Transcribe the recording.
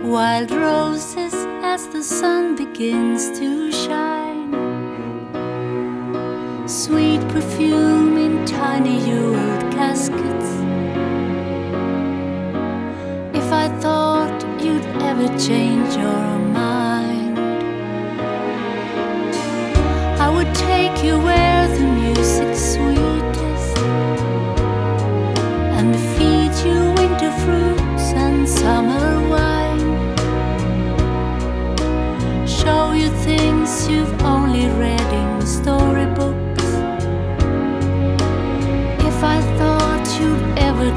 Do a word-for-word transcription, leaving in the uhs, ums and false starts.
wild roses as the sun begins to shine, sweet perfume in tiny jeweled caskets. If I thought you'd ever change your mind, I would take you where the music's sweetest and feed you winter fruits and summer